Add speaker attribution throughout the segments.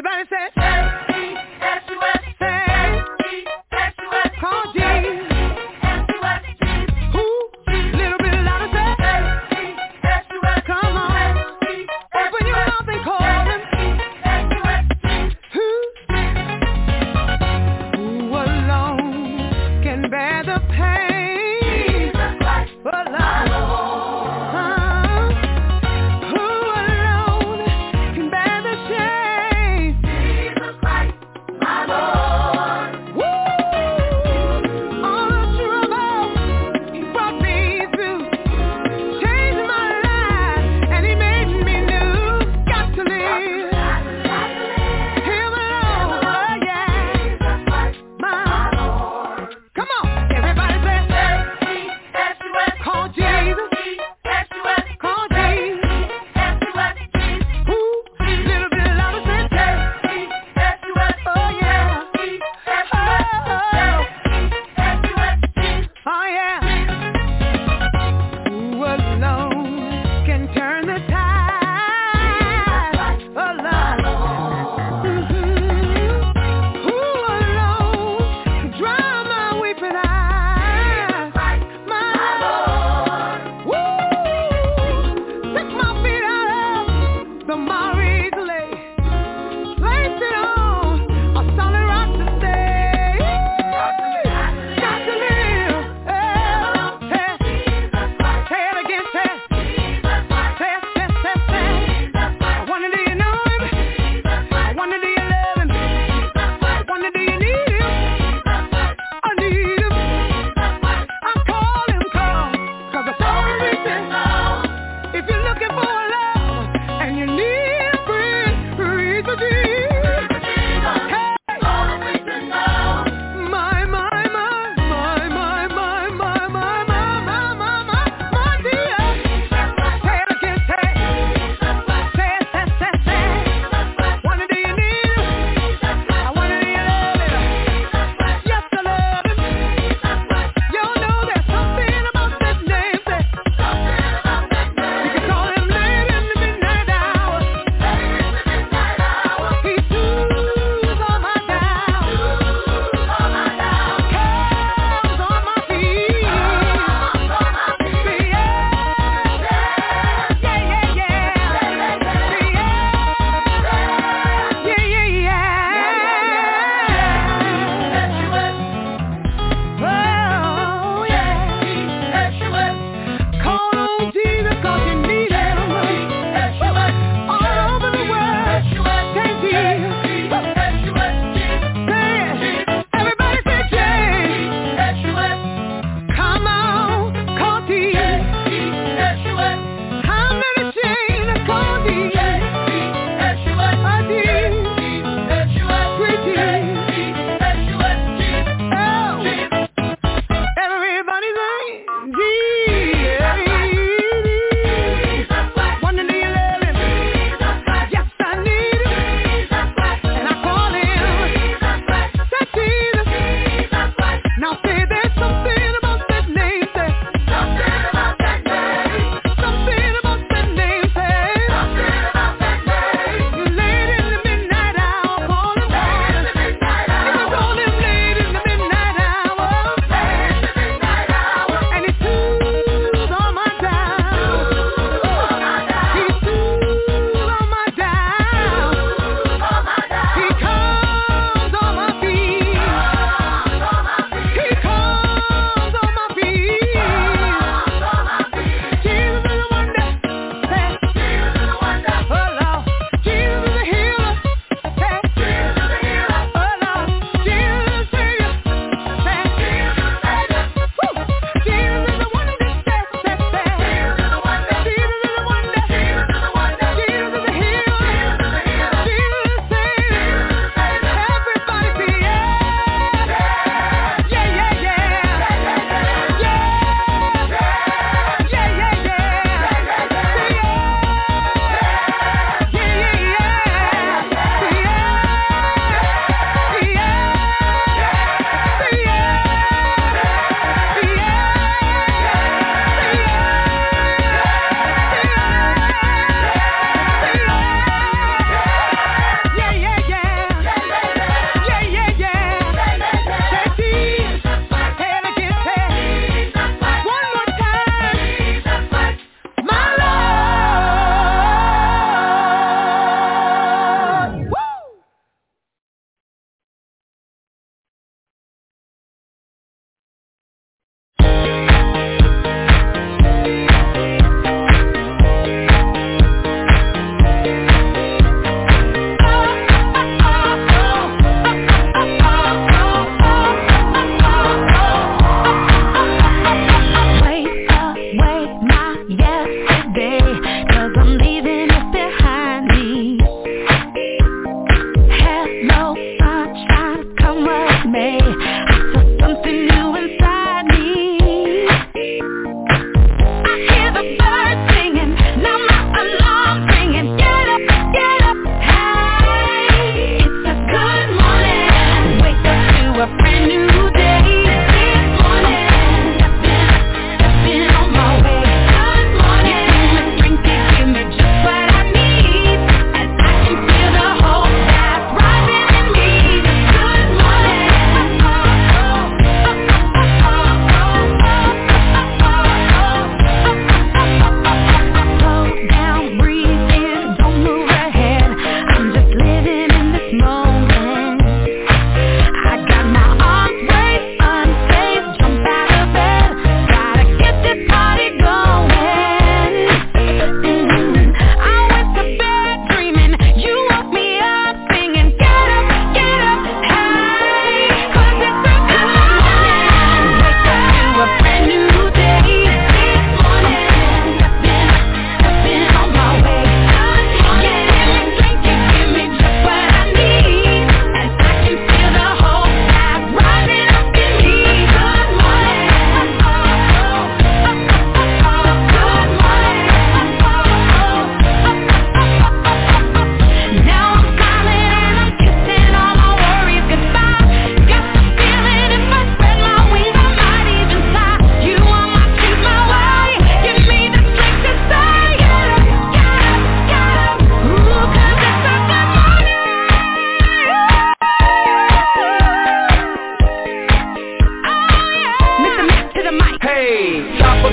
Speaker 1: Everybody say J-E-S-U-S. Say J-E-S-U-S. Call J-E-S-U-S. Who? Little bit louder, say J-E-S-U-S. Come on. Open your mouth and call him. Who alone can bear the pain? Alone. Who alone can bear the shame?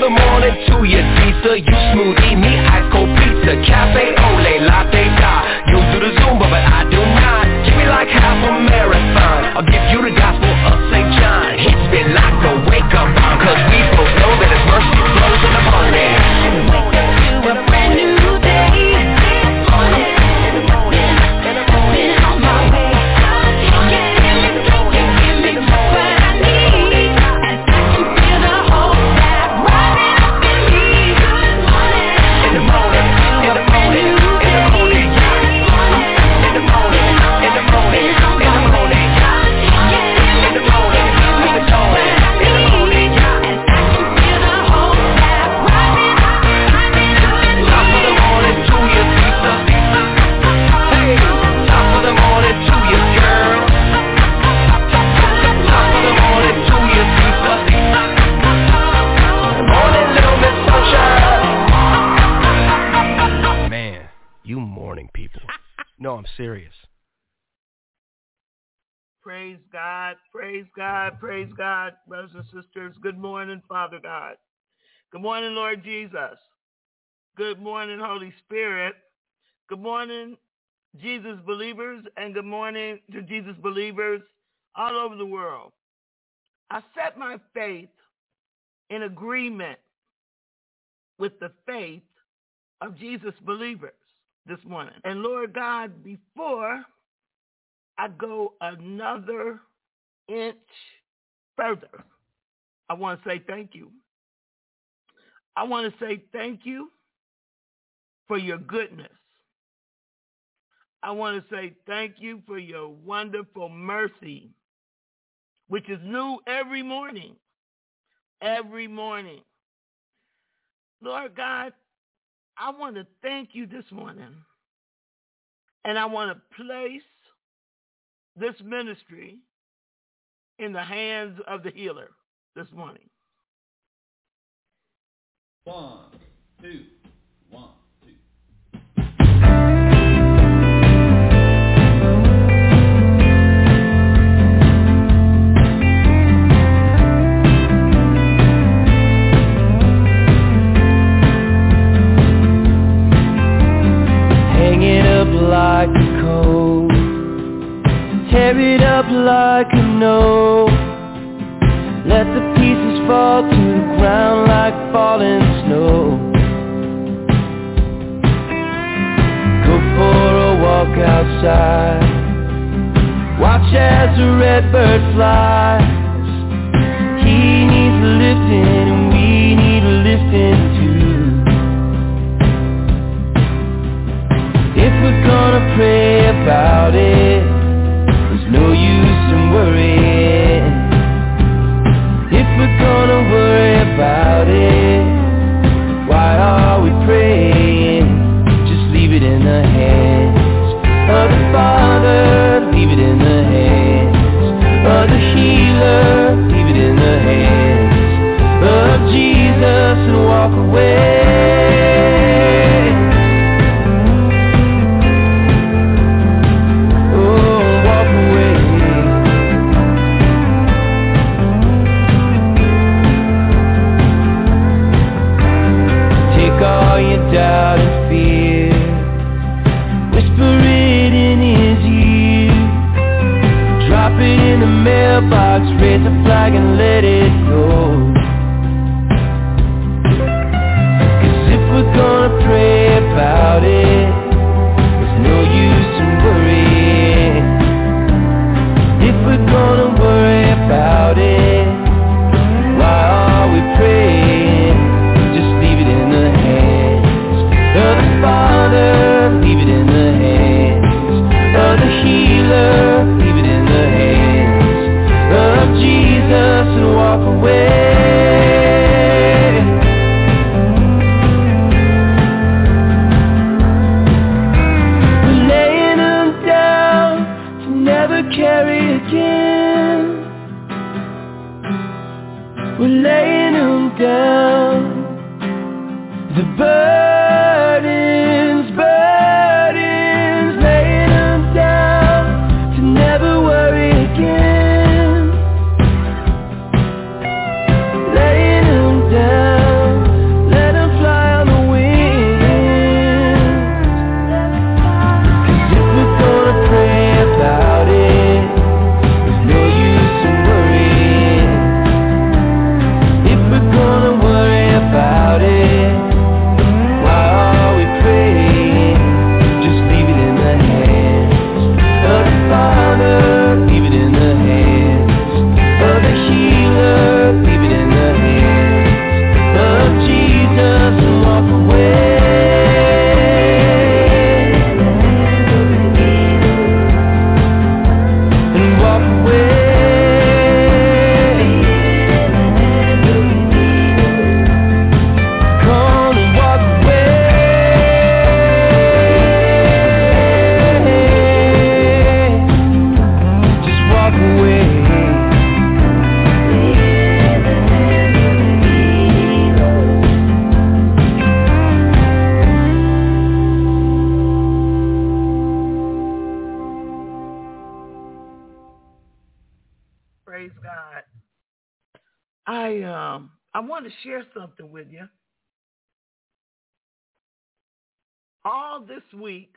Speaker 2: the morning to you, Lisa. You smoothie, me ice cold pizza, cafe ole, latte da. You do the Zumba, but I do not. Give me like half a marathon. I'll give you the gospel of St. John. Hits me like the wake up on, 'cause we both know that His mercy flows in the morning.
Speaker 1: Wake up to a brand new day. This morning, been on my way.
Speaker 2: No, I'm serious.
Speaker 3: Praise God, praise God, praise God, brothers and sisters. Good morning, Father God. Good morning, Lord Jesus. Good morning, Holy Spirit. Good morning, Jesus believers, and good morning to Jesus believers all over the world. I set my faith in agreement with the faith of Jesus believers this morning. And Lord God, before I go another inch further, I want to say thank you. I want to say thank you for your goodness. I want to say thank you for your wonderful mercy, which is new every morning. Every morning. Lord God, I want to thank you this morning, and I want to place this ministry in the hands of the healer this morning.
Speaker 4: 1, 2, 1, 2.
Speaker 5: Like a coat, tear it up like a note. Let the pieces fall to the ground like falling snow. Go for a walk outside, watch as the red bird flies. He needs a lifting and we need a lifting too. If we're gonna pray about it, there's no use in worrying. If we're gonna worry about it, why are we praying? Just leave it in the hands of the Father, leave it in the hands of the healer, leave it in the hands of Jesus and walk away. Doubt and fear, whisper it in his ear, drop it in the mailbox, raise a flag and let it go. 'Cause if we're gonna pray about it, there's no use in worrying. If we're gonna worry about it, why are we praying? Just leave it in the hands of the Father, leave it in the hands of the healer, leave it in the hands of Jesus and walk away. We're laying them down to never carry again. We're laying them down. The burdens, laying them down to never worry again. Laying them down.
Speaker 3: God. I want to share something with you. All this week,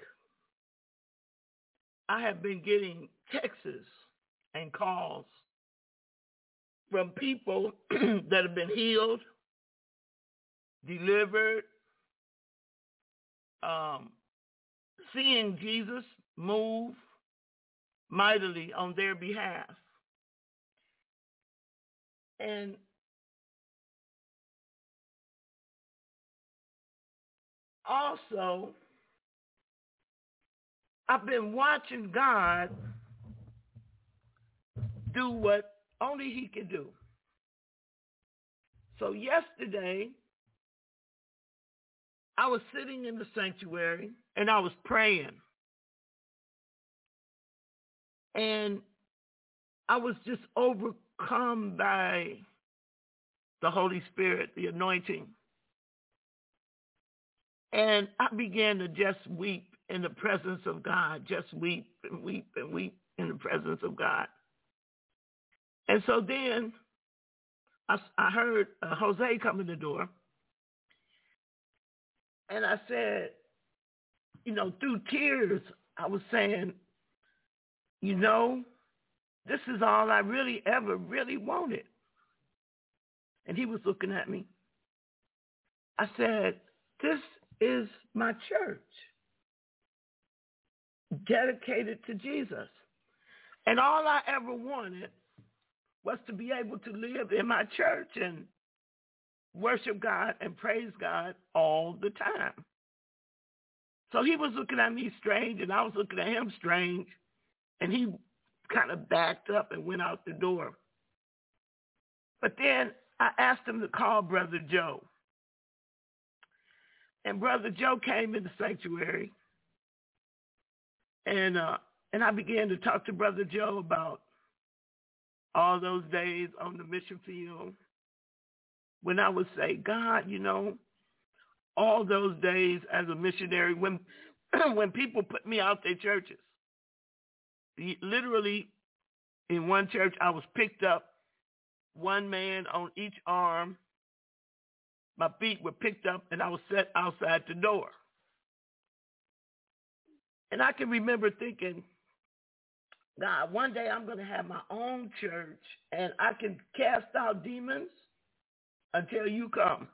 Speaker 3: I have been getting texts and calls from people that have been healed, delivered, seeing Jesus move mightily on their behalf. And also, I've been watching God do what only he can do. So yesterday, I was sitting in the sanctuary and I was praying. And I was just overcome by the Holy Spirit, the anointing. And I began to just weep in the presence of God, just weep and weep and weep in the presence of God. And so then I heard Jose come in the door. And I said, through tears, I was saying, this is all I ever really wanted. And he was looking at me. I said, this is my church, dedicated to Jesus. And all I ever wanted was to be able to live in my church and worship God and praise God all the time. So he was looking at me strange, and I was looking at him strange, and he kind of backed up and went out the door. But then I asked him to call Brother Joe. And Brother Joe came in the sanctuary, and I began to talk to Brother Joe about all those days on the mission field when I would say, God, all those days as a missionary, when people put me out their churches, literally in one church, I was picked up, one man on each arm. My feet were picked up, and I was set outside the door. And I can remember thinking, God, one day I'm going to have my own church, and I can cast out demons until you come.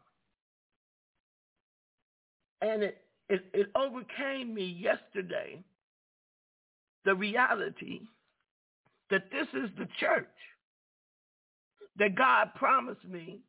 Speaker 3: And it overcame me yesterday, the reality that this is the church that God promised me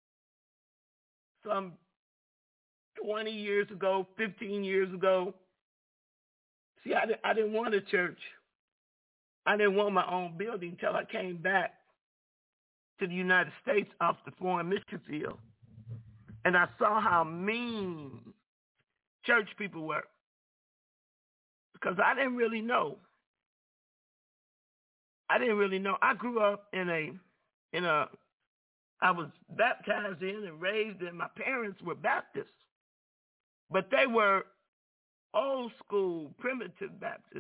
Speaker 3: some 20 years ago, 15 years ago. See, I didn't want a church. I didn't want my own building until I came back to the United States off the foreign mission field. And I saw how mean church people were, because I didn't really know. I grew up I was baptized in and raised in, my parents were Baptists, but they were old school, primitive Baptists,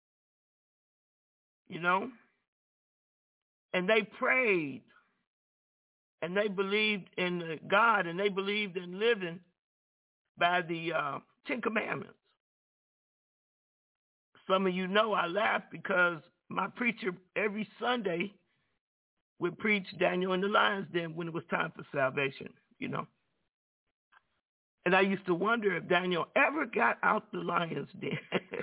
Speaker 3: and they prayed, and they believed in God, and they believed in living by the Ten Commandments. Some of you know I laugh because my preacher every Sunday would preach Daniel in the lion's den when it was time for salvation, And I used to wonder if Daniel ever got out the lion's den.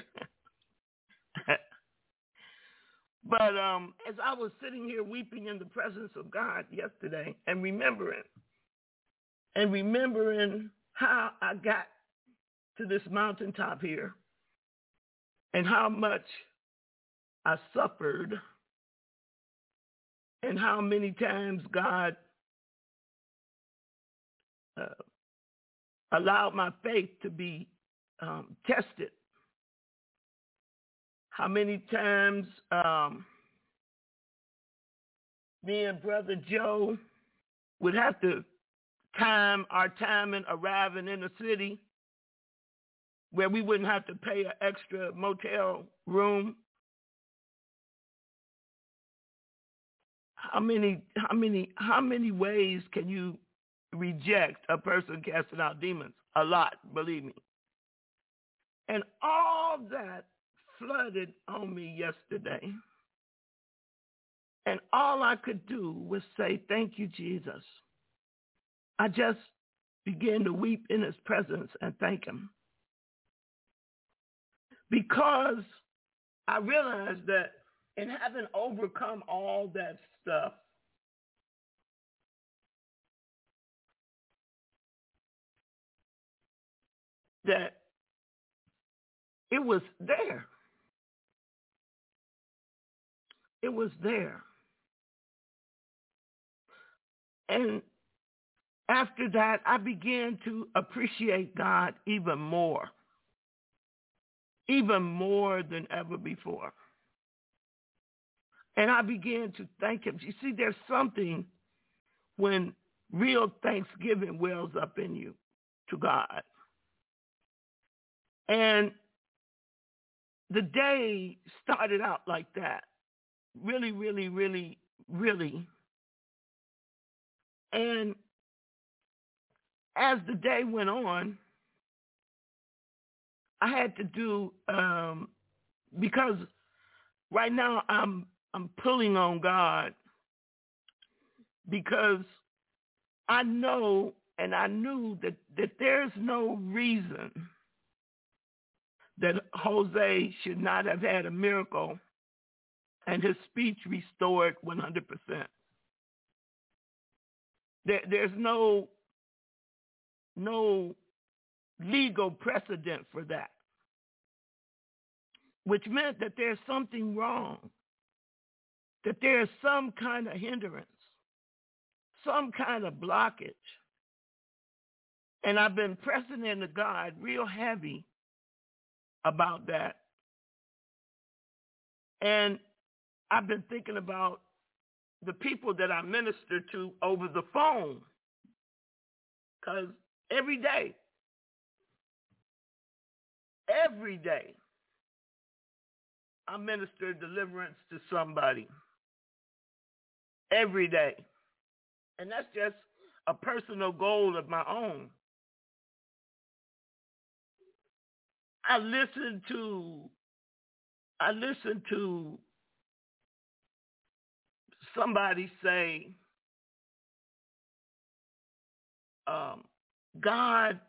Speaker 3: But as I was sitting here weeping in the presence of God yesterday and remembering how I got to this mountaintop here and how much I suffered and how many times God allowed my faith to be tested. How many times me and Brother Joe would have to time our timing arriving in the city where we wouldn't have to pay an extra motel room. how many ways can you reject a person casting out demons? A lot, believe me. And all that flooded on me yesterday. And all I could do was say, thank you, Jesus. I just began to weep in his presence and thank him. Because I realized that in having overcome all that stuff, that it was there. It was there. And after that, I began to appreciate God even more than ever before. And I began to thank him. You see, there's something when real thanksgiving wells up in you to God. And the day started out like that. Really, really, really, really. And as the day went on, I had to do, because right now I'm pulling on God, because I know and I knew that there's no reason that Jose should not have had a miracle and his speech restored 100%. There's no legal precedent for that, which meant that there's something wrong, that there's some kind of hindrance, some kind of blockage. And I've been pressing into God real heavy about that. And I've been thinking about the people that I minister to over the phone, because every day, I minister deliverance to somebody. Every day. And that's just a personal goal of my own. I listen to somebody say, God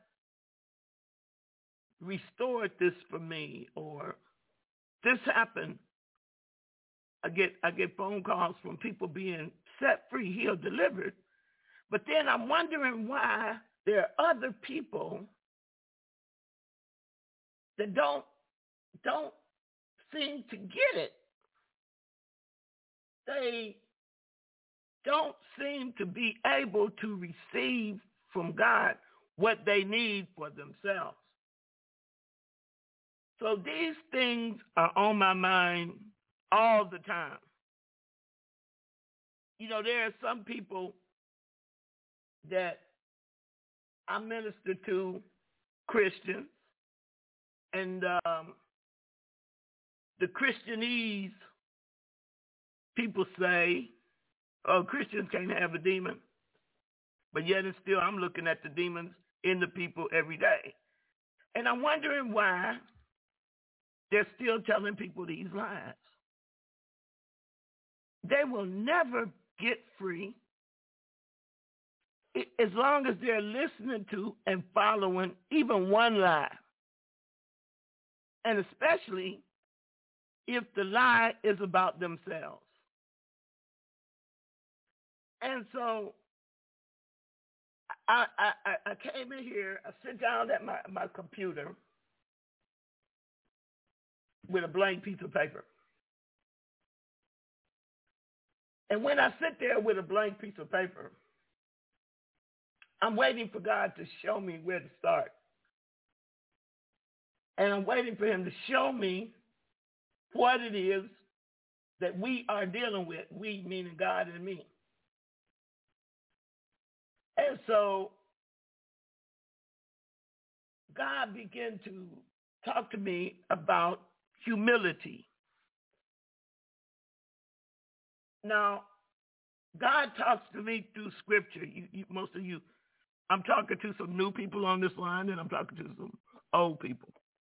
Speaker 3: restored this for me, or this happened. I get phone calls from people being set free, healed, delivered. But then I'm wondering why there are other people that don't seem to get it. They don't seem to be able to receive from God what they need for themselves. So these things are on my mind all the time. You know, there are some people that I minister to, Christians, and the Christianese people say, oh, Christians can't have a demon. But yet and still I'm looking at the demons in the people every day. And I'm wondering why they're still telling people these lies. They will never get free as long as they're listening to and following even one lie. And especially if the lie is about themselves. And so I came in here, I sit down at my computer with a blank piece of paper. And when I sit there with a blank piece of paper, I'm waiting for God to show me where to start. And I'm waiting for him to show me what it is that we are dealing with, we meaning God and me. And so God began to talk to me about humility. Now, God talks to me through scripture. Most of you, I'm talking to some new people on this line, and I'm talking to some old people.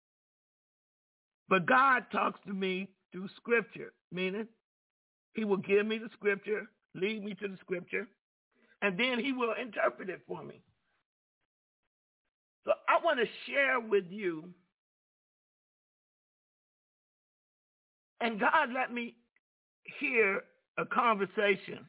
Speaker 3: But God talks to me through scripture, meaning he will give me the scripture, lead me to the scripture, and then he will interpret it for me. So I want to share with you, and God let me hear a conversation.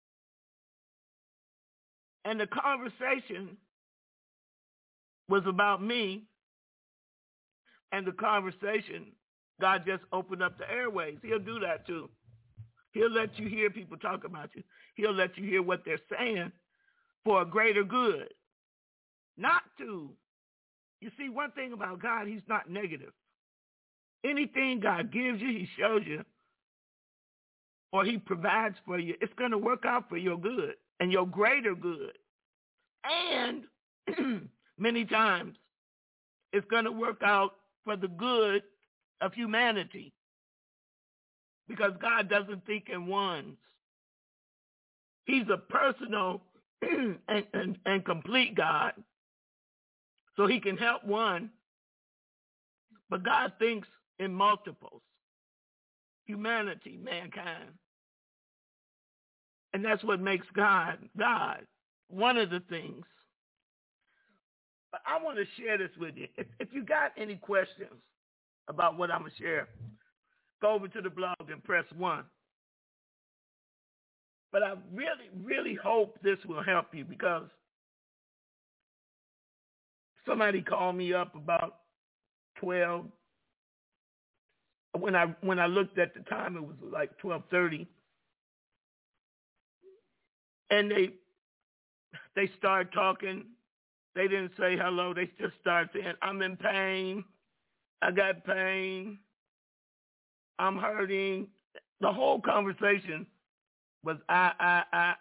Speaker 3: And the conversation was about me, and the conversation, God just opened up the airways. He'll do that too. He'll let you hear people talk about you. He'll let you hear what they're saying for a greater good. Not to. You see, one thing about God, he's not negative. Anything God gives you, he shows you, or he provides for you, it's going to work out for your good and your greater good. And many times, it's going to work out for the good of humanity, because God doesn't think in ones. He's a personal and complete God, so he can help one, but God thinks in multiples. Humanity, mankind. And that's what makes God, God. One of the things. But I want to share this with you. If you got any questions about what I'm going to share, go over to the blog and press 1. But I really, really hope this will help you, because somebody called me up about 12. When I looked at the time, it was like 12:30. And they started talking. They didn't say hello. They just started saying, I'm in pain. I got pain. I'm hurting. The whole conversation was I.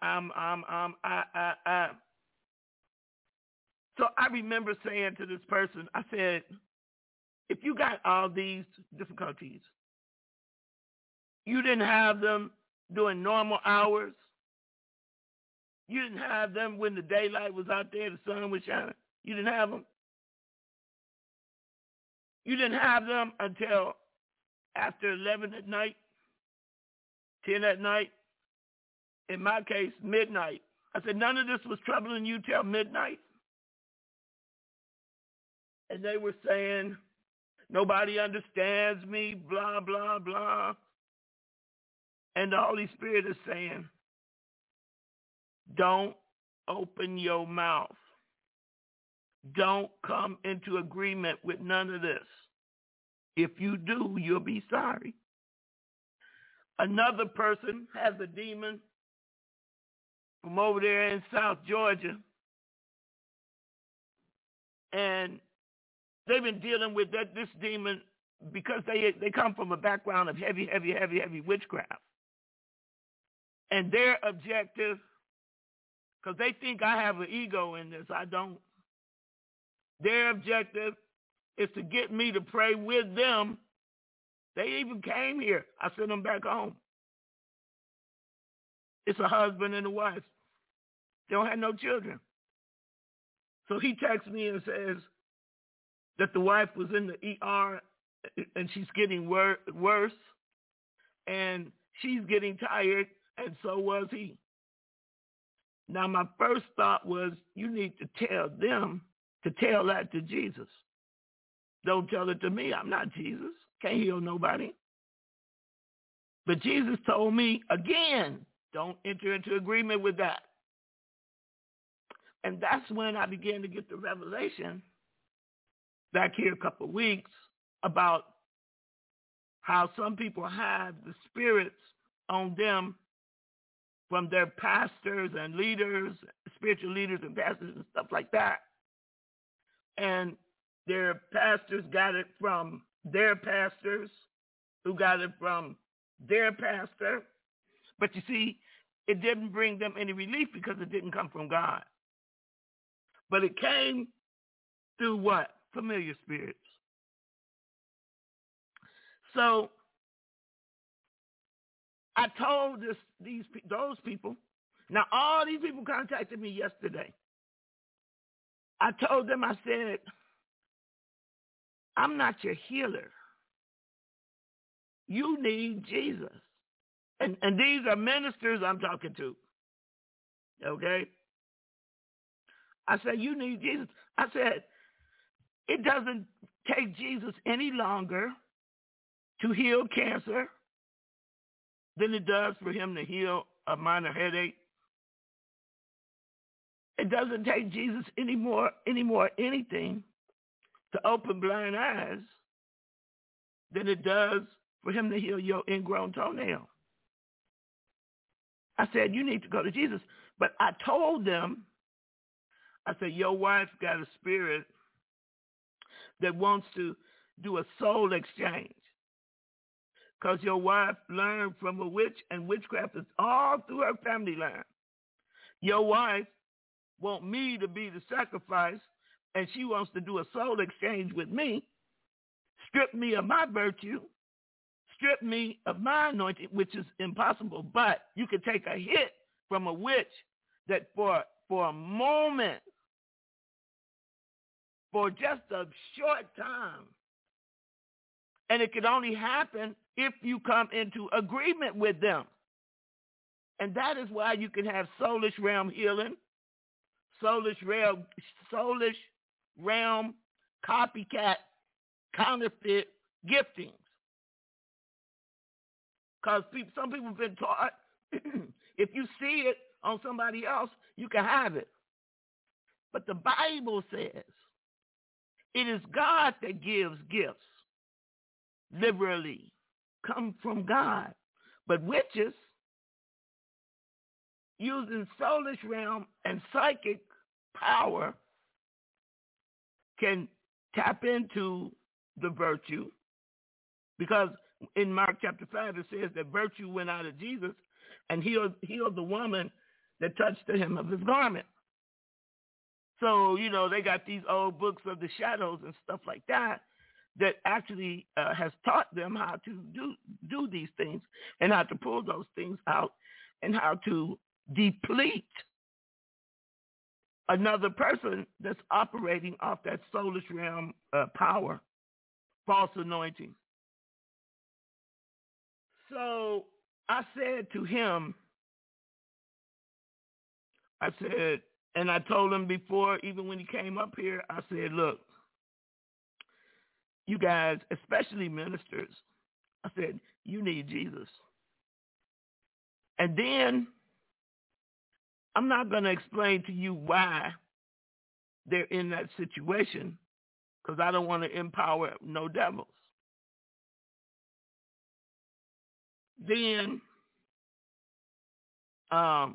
Speaker 3: So I remember saying to this person, I said, if you got all these difficulties, you didn't have them during normal hours. You didn't have them when the daylight was out there, the sun was shining. You didn't have them. You didn't have them until after 11 at night, 10 at night. In my case, midnight. I said, none of this was troubling you till midnight. And they were saying, nobody understands me, blah, blah, blah. And the Holy Spirit is saying, don't open your mouth. Don't come into agreement with none of this. If you do, you'll be sorry. Another person has a demon from over there in South Georgia, and they've been dealing with this demon because they come from a background of heavy witchcraft. And their objective, because they think I have an ego in this, I don't. Their objective is to get me to pray with them. They even came here. I sent them back home. It's a husband and a wife. They don't have no children. So he texts me and says that the wife was in the ER and she's getting worse, and she's getting tired, and so was he. Now, my first thought was, you need to tell them to tell that to Jesus. Don't tell it to me. I'm not Jesus. Can't heal nobody. But Jesus told me, again, don't enter into agreement with that. And that's when I began to get the revelation back here a couple of weeks about how some people have the spirits on them from their pastors and leaders, spiritual leaders and pastors and stuff like that. And their pastors got it from their pastors, who got it from their pastor. But you see, it didn't bring them any relief because it didn't come from God. But it came through what? Familiar spirits. So I told those people Now, all these people contacted me yesterday. I told them, I said, I'm not your healer. You need Jesus. And these are ministers I'm talking to. Okay? I said, you need Jesus. I said, it doesn't take Jesus any longer to heal cancer than it does for him to heal a minor headache. It doesn't take Jesus anymore anything to open blind eyes than it does for him to heal your ingrown toenail. I said, you need to go to Jesus. But I told them, I said, your wife got a spirit that wants to do a soul exchange. Because your wife learned from a witch, and witchcraft is all through her family line. Your wife wants me to be the sacrifice, and she wants to do a soul exchange with me, strip me of my virtue, strip me of my anointing, which is impossible. But you can take a hit from a witch that for a moment, for just a short time, and it can only happen if you come into agreement with them. And that is why you can have soulish realm healing, soulish realm copycat, counterfeit giftings. Because some people have been taught, if you see it on somebody else, you can have it. But the Bible says it is God that gives gifts liberally, come from God. But witches, using soulish realm and psychic power, can tap into the virtue, because in Mark chapter 5 it says that virtue went out of Jesus and healed the woman that touched the hem of his garment. So, they got these old books of the shadows and stuff like that actually has taught them how to do these things and how to pull those things out and how to deplete another person that's operating off that soulish realm power, false anointing. So I said to him, and I told him before, even when he came up here, I said, look, you guys, especially ministers, I said, you need Jesus. And then I'm not going to explain to you why they're in that situation, because I don't want to empower no devils. Then I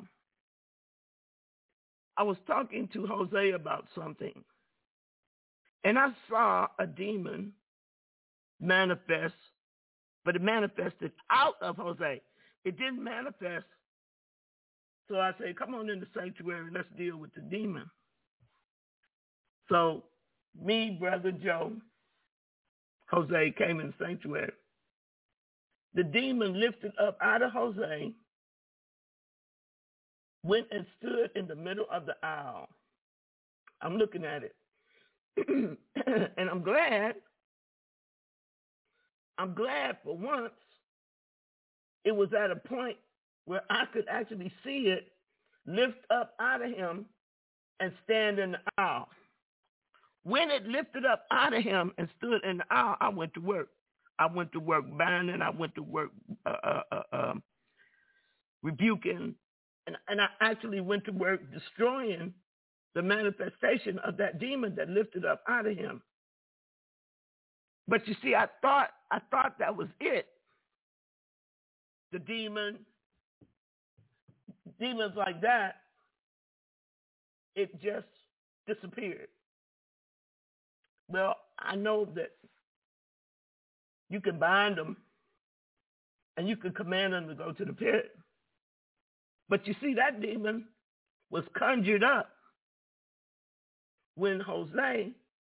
Speaker 3: was talking to Jose about something, and I saw a demon manifest, but it manifested out of Jose. It didn't manifest. So I said, come on in the sanctuary, let's deal with the demon. So me, Brother Joe, Jose came in the sanctuary. The demon lifted up out of Jose, went and stood in the middle of the aisle. I'm looking at it. And I'm glad for once it was at a point where I could actually see it lift up out of him and stand in the aisle. When it lifted up out of him and stood in the aisle, I went to work. I went to work binding. I went to work rebuking. And I actually went to work destroying the manifestation of that demon that lifted up out of him. But you see, I thought that was it. The demons like that, it just disappeared. Well, I know that you can bind them and you can command them to go to the pit. But you see, that demon was conjured up when Jose,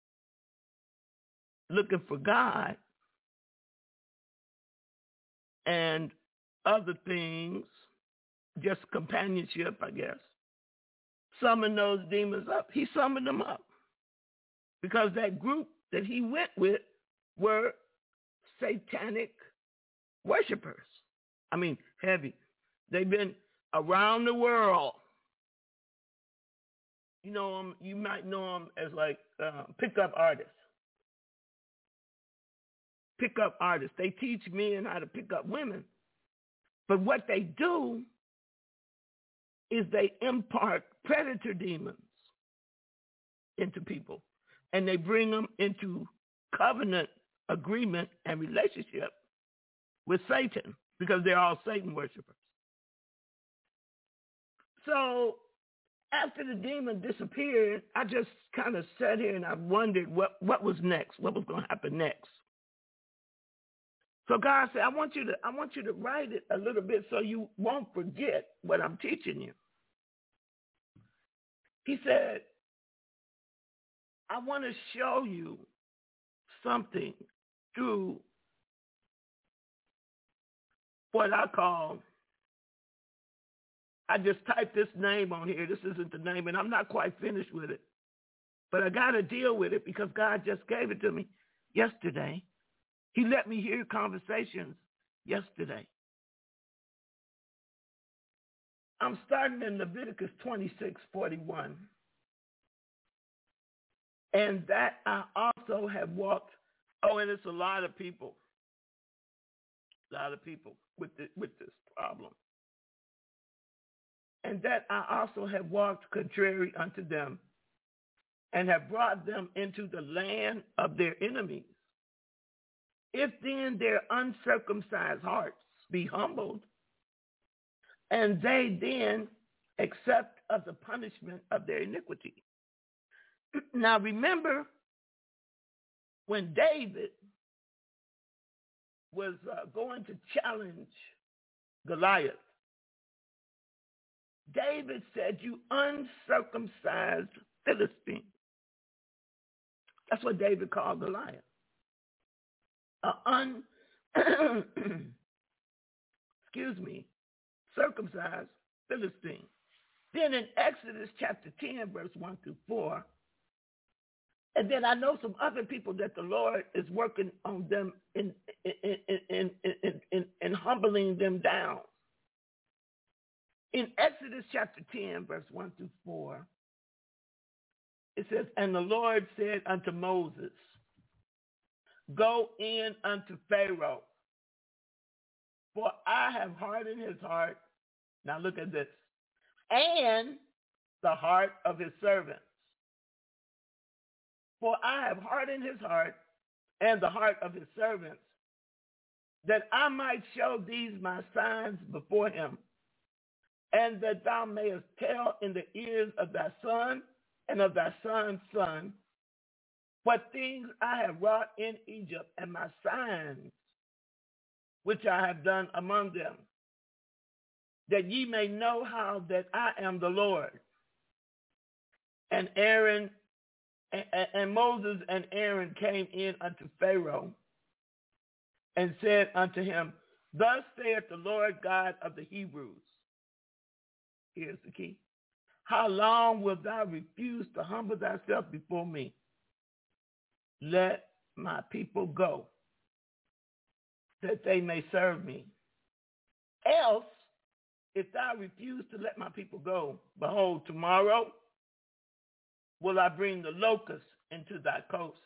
Speaker 3: looking for God and other things, just companionship, I guess, summon those demons up. He summoned them up because that group that he went with were satanic worshipers. I mean, heavy. They've been around the world. You know them. You might know them as like pickup artists. Pickup artists. They teach men how to pick up women. But what they do is they impart predator demons into people. And they bring them into covenant agreement and relationship with Satan because they're all Satan worshipers. So after the demon disappeared, I just kind of sat here and I wondered what was next, what was going to happen next. So God said, I want you to write it a little bit so you won't forget what I'm teaching you. He said, I want to show you something through what I call, I just typed this name on here. This isn't the name, and I'm not quite finished with it. But I got to deal with it because God just gave it to me yesterday. He let me hear conversations yesterday. I'm starting in Leviticus 26:41. And that I also have walked, and it's a lot of people with this problem. And that I also have walked contrary unto them and have brought them into the land of their enemies. If then their uncircumcised hearts be humbled, and they then accept of the punishment of their iniquity. Now remember, when David was going to challenge Goliath, David said, you uncircumcised Philistine. That's what David called Goliath. Circumcised Philistine. Then in Exodus chapter 10, verse 1 through 4, and then I know some other people that the Lord is working on them in humbling them down. In Exodus chapter 10, verse 1 through 4, it says, and the Lord said unto Moses, go in unto Pharaoh, for I have hardened his heart. Now look at this. And the heart of his servants. For I have hardened his heart and the heart of his servants, that I might show these my signs before him, and that thou mayest tell in the ears of thy son and of thy son's son what things I have wrought in Egypt, and my signs which I have done among them, that ye may know how that I am the Lord. And Aaron and Moses and Aaron came in unto Pharaoh and said unto him, thus saith the Lord God of the Hebrews. Here's the key. How long wilt thou refuse to humble thyself before me? Let my people go, that they may serve me. Else, if thou refuse to let my people go, behold, tomorrow will I bring the locusts into thy coast.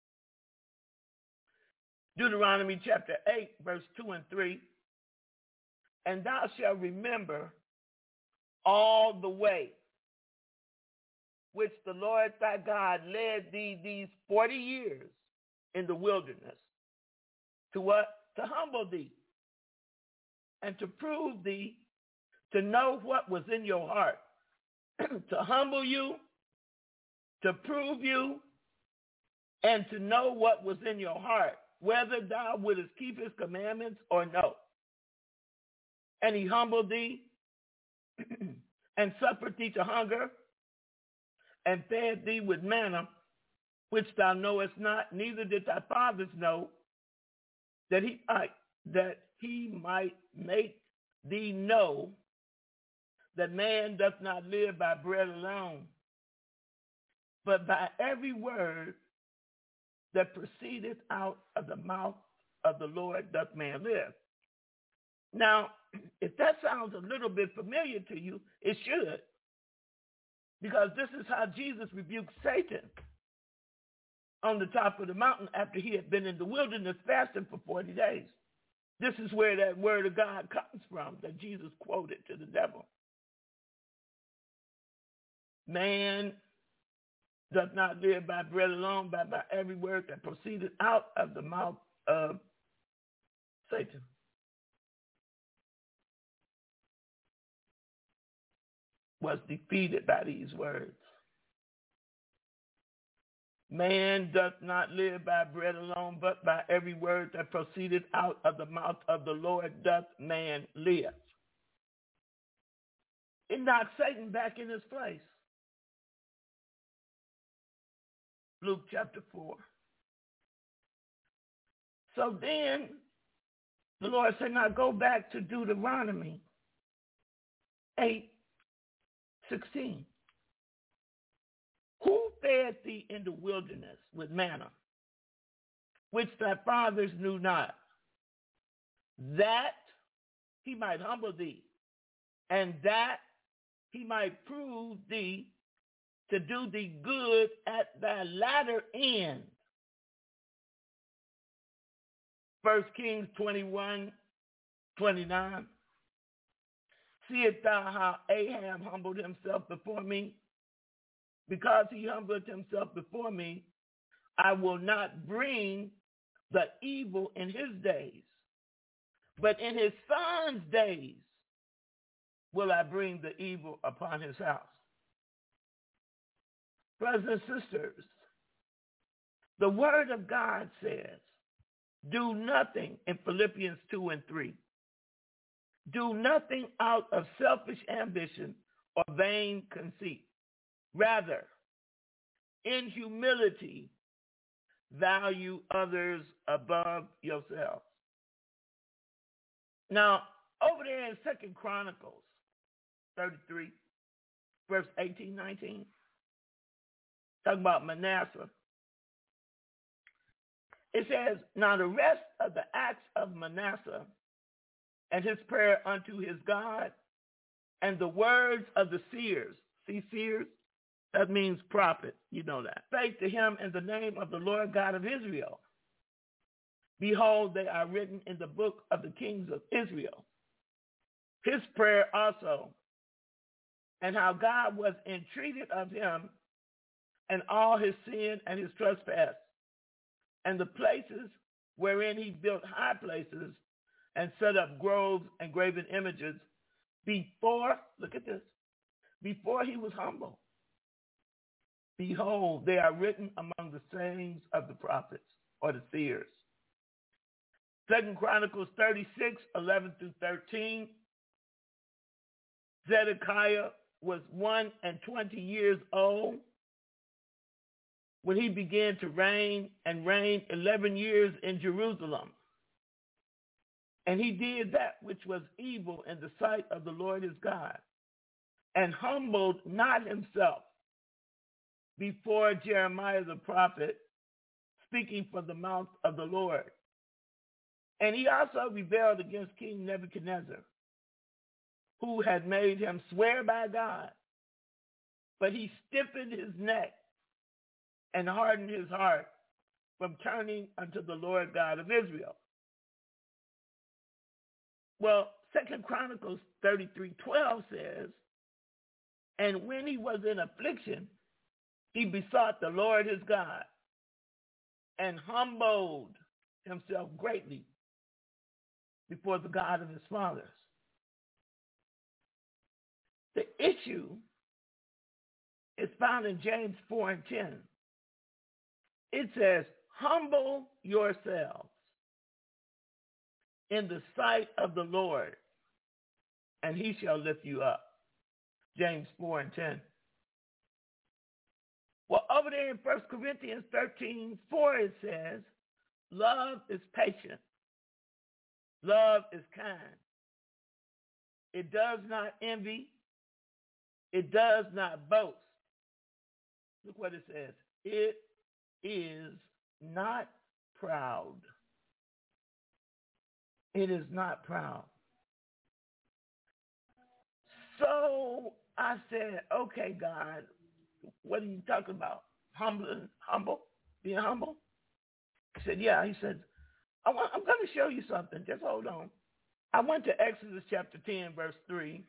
Speaker 3: Deuteronomy chapter 8, verse 2 and 3. And thou shalt remember all the way which the Lord thy God led thee these 40 years in the wilderness. To what? To humble thee and to prove thee, to know what was in your heart, to humble you, to prove you, and to know what was in your heart, whether thou wouldest keep his commandments or no. And he humbled thee and suffered thee to hunger and fed thee with manna, which thou knowest not, neither did thy fathers know, that he might make thee know that man doth not live by bread alone, but by every word that proceedeth out of the mouth of the Lord doth man live. Now, if that sounds a little bit familiar to you, it should, because this is how Jesus rebuked Satan on the top of the mountain after he had been in the wilderness fasting for 40 days. This is where that word of God comes from that Jesus quoted to the devil. Man does not live by bread alone, but by every word that proceeded out of the mouth of Satan. Was defeated by these words. Man doth not live by bread alone, but by every word that proceeded out of the mouth of the Lord doth man live. It knocked Satan back in his place. Luke chapter 4. So then the Lord said, now go back to Deuteronomy 8:16. Who fed thee in the wilderness with manna, which thy fathers knew not, that he might humble thee, and that he might prove thee to do thee good at thy latter end. 1 Kings 21:29. Seest thou how Ahab humbled himself before me? Because he humbled himself before me, I will not bring the evil in his days, but in his son's days will I bring the evil upon his house. Brothers and sisters, the word of God says, do nothing in Philippians 2:3. Do nothing out of selfish ambition or vain conceit. Rather, in humility, value others above yourselves. Now, over there in 2 Chronicles 33, verse 18-19, talking about Manasseh. It says, now the rest of the acts of Manasseh and his prayer unto his God and the words of the seers. See, seers? That means prophet. You know that. Spake to him in the name of the Lord God of Israel. Behold, they are written in the book of the kings of Israel. His prayer also, and how God was entreated of him and all his sin and his trespass, and the places wherein he built high places and set up groves and graven images before, look at this, before he was humble. Behold, they are written among the sayings of the prophets or the seers. 2 Chronicles 36:11-13. Zedekiah was 120 years old when he began to reign, and reigned 11 years in Jerusalem. And he did that which was evil in the sight of the Lord his God, and humbled not himself before Jeremiah the prophet, speaking from the mouth of the Lord. And he also rebelled against King Nebuchadnezzar, who had made him swear by God. But he stiffened his neck and hardened his heart from turning unto the Lord God of Israel. Well, 2 Chronicles 33:12 says, and when he was in affliction, he besought the Lord his God and humbled himself greatly before the God of his fathers. The issue is found in James 4:10. It says, humble yourselves in the sight of the Lord, and he shall lift you up. James 4:10. Well, over there in 1 Corinthians 13:4, it says, love is patient. Love is kind. It does not envy. It does not boast. Look what it says. It is not proud. It is not proud. So I said, okay, God, what are you talking about? Humble? Being humble? He said, yeah. He said, I'm going to show you something. Just hold on. I went to Exodus chapter 10, verse 3.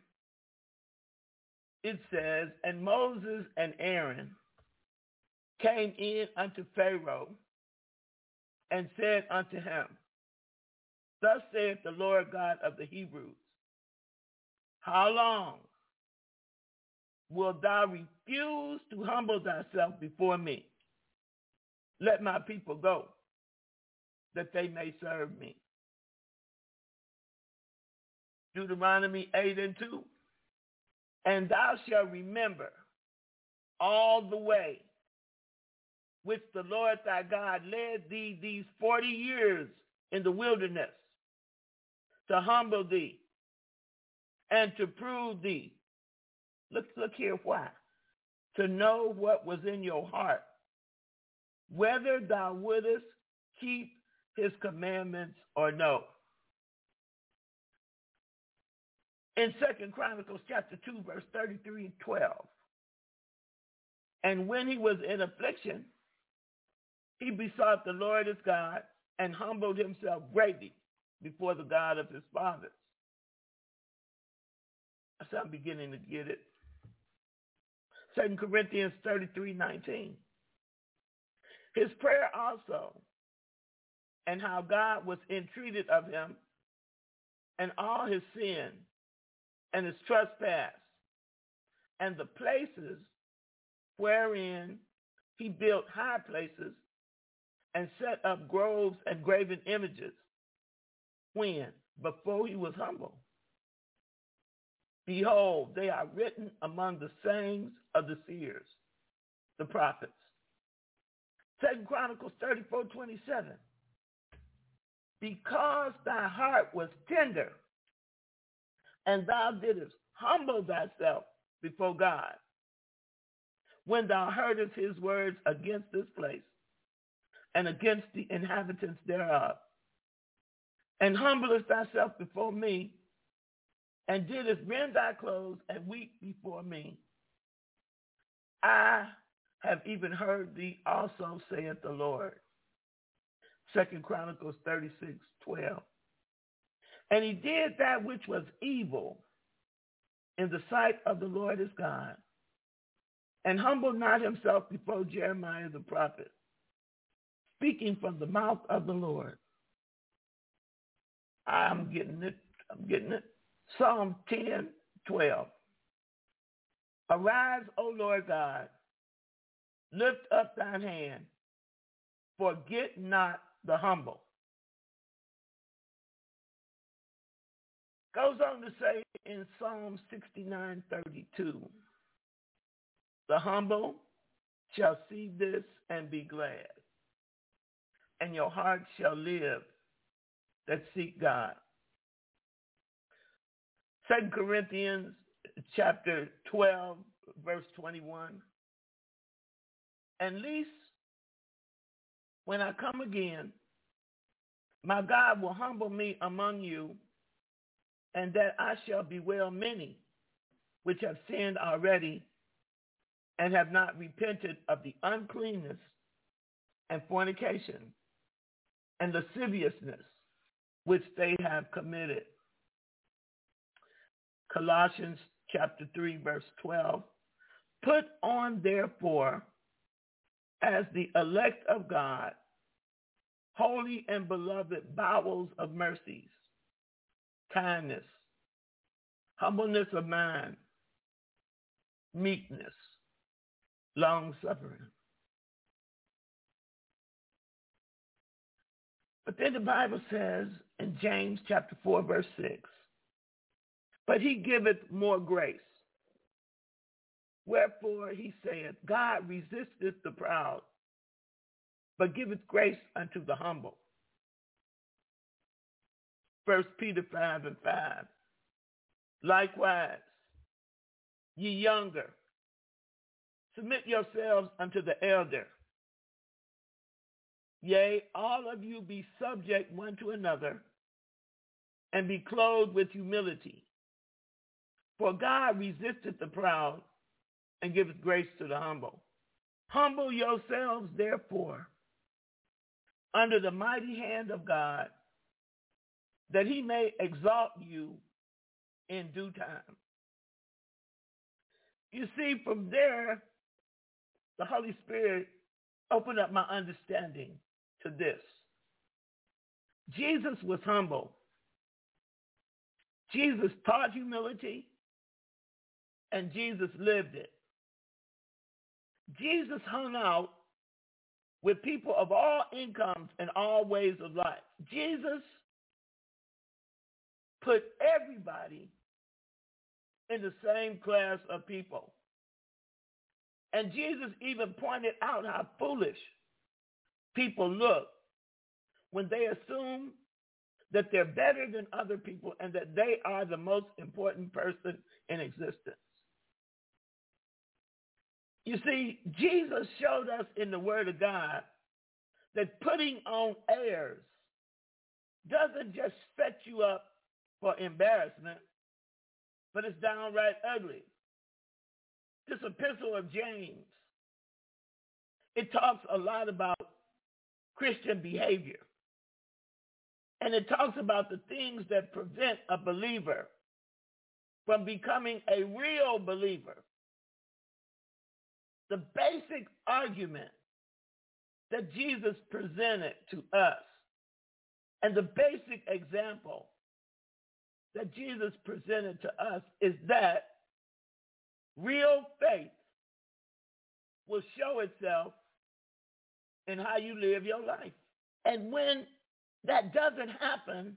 Speaker 3: It says, and Moses and Aaron came in unto Pharaoh and said unto him, thus saith the Lord God of the Hebrews, how long wilt thou refuse to humble thyself before me? Let my people go, that they may serve me. Deuteronomy 8:2. And thou shalt remember all the way which the Lord thy God led thee these 40 years in the wilderness, to humble thee and to prove thee. Look here, why? To know what was in your heart, whether thou wouldest keep his commandments or no. In 2 Chronicles chapter 2, verse 33 and 12. And when he was in affliction, he besought the Lord his God and humbled himself greatly before the God of his fathers. So I'm beginning to get it. 2 Corinthians 33:19. His prayer also, and how God was entreated of him, and all his sin, and his trespass, and the places wherein he built high places, and set up groves and graven images, when? Before he was humble. Behold, they are written among the sayings of the seers, the prophets. 2 Chronicles 34:27. Because thy heart was tender, and thou didst humble thyself before God, when thou heardest his words against this place, and against the inhabitants thereof, and humblest thyself before me, and didst rend thy clothes and weep before me, I have even heard thee also, saith the Lord. 2 Chronicles 36:12. And he did that which was evil in the sight of the Lord his God, and humbled not himself before Jeremiah the prophet, speaking from the mouth of the Lord. I'm getting it. Psalm 10:12. Arise, O Lord God, lift up thine hand, forget not the humble. Goes on to say in Psalm 69:32, the humble shall see this and be glad, and your heart shall live that seek God. 2 Corinthians chapter 12, verse 21. And least when I come again, my God will humble me among you, and that I shall bewail many which have sinned already and have not repented of the uncleanness and fornication and lasciviousness which they have committed. Colossians chapter 3, verse 12. Put on, therefore, as the elect of God, holy and beloved bowels of mercies, kindness, humbleness of mind, meekness, long-suffering. But then the Bible says in James chapter 4, verse 6, but he giveth more grace. Wherefore he saith, God resisteth the proud, but giveth grace unto the humble. 1 Peter 5:5. Likewise, ye younger, submit yourselves unto the elder. Yea, all of you be subject one to another, and be clothed with humility. For God resisteth the proud, and giveth grace to the humble. Humble yourselves, therefore, under the mighty hand of God, that he may exalt you in due time. You see, from there, the Holy Spirit opened up my understanding to this. Jesus was humble. Jesus taught humility, and Jesus lived it. Jesus hung out with people of all incomes and all ways of life. Jesus put everybody in the same class of people. And Jesus even pointed out how foolish people look when they assume that they're better than other people and that they are the most important person in existence. You see, Jesus showed us in the Word of God that putting on airs doesn't just set you up for embarrassment, but it's downright ugly. This epistle of James, it talks a lot about Christian behavior. And it talks about the things that prevent a believer from becoming a real believer. The basic argument that Jesus presented to us and the basic example that Jesus presented to us is that real faith will show itself in how you live your life. And when that doesn't happen,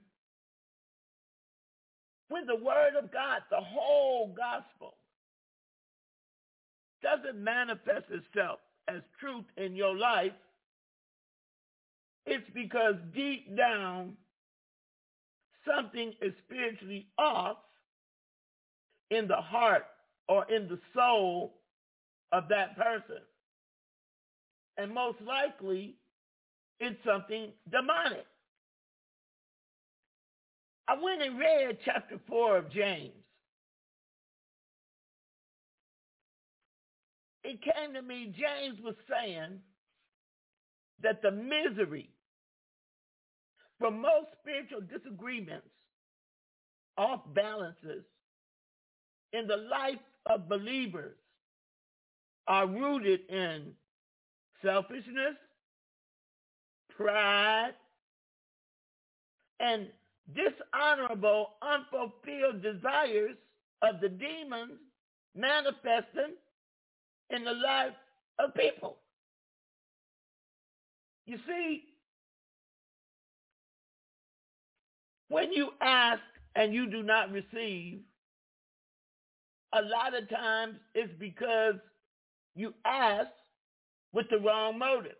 Speaker 3: when the Word of God, the whole gospel, doesn't manifest itself as truth in your life, it's because deep down, something is spiritually off in the heart or in the soul of that person. And most likely, it's something demonic. I went and read chapter 4 of James. It came to me, James was saying that the misery from most spiritual disagreements, off balances in the life of believers are rooted in selfishness, pride, and dishonorable, unfulfilled desires of the demons manifesting in the life of people. You see, when you ask and you do not receive, a lot of times it's because you ask with the wrong motives.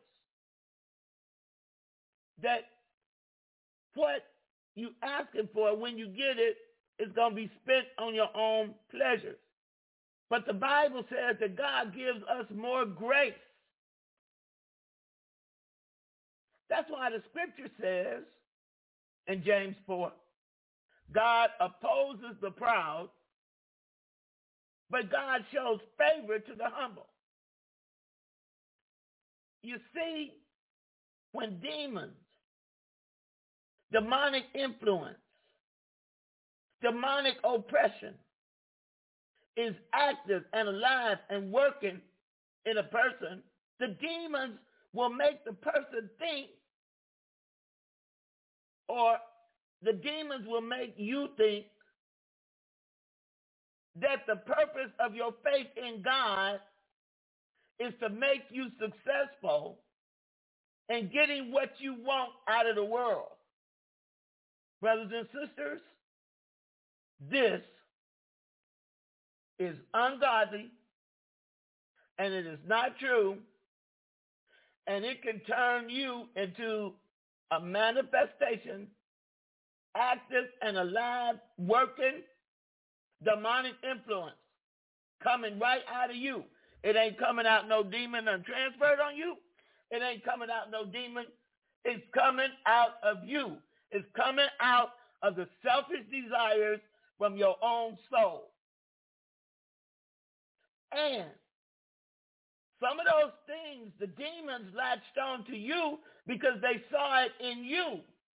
Speaker 3: That what you asking for, when you get it, is going to be spent on your own pleasures. But the Bible says that God gives us more grace. That's why the scripture says in James 4, God opposes the proud, but God shows favor to the humble. You see, when demons, demonic influence, demonic oppression is active and alive and working in a person, the demons will make the person think, or the demons will make you think that the purpose of your faith in God is to make you successful in getting what you want out of the world. Brothers and sisters, this is ungodly, and it is not true, and it can turn you into a manifestation, active and alive, working demonic influence coming right out of you. It ain't coming out no demon and transferred on you. It ain't coming out no demon. It's coming out of you. It's coming out of the selfish desires from your own soul. And some of those things, the demons latched on to you because they saw it in you.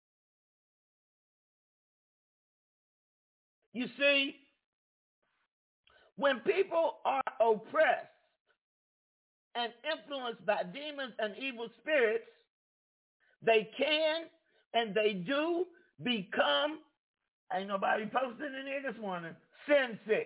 Speaker 3: You see, when people are oppressed and influenced by demons and evil spirits, they can and they do become, ain't nobody posted in here this morning, sin sick.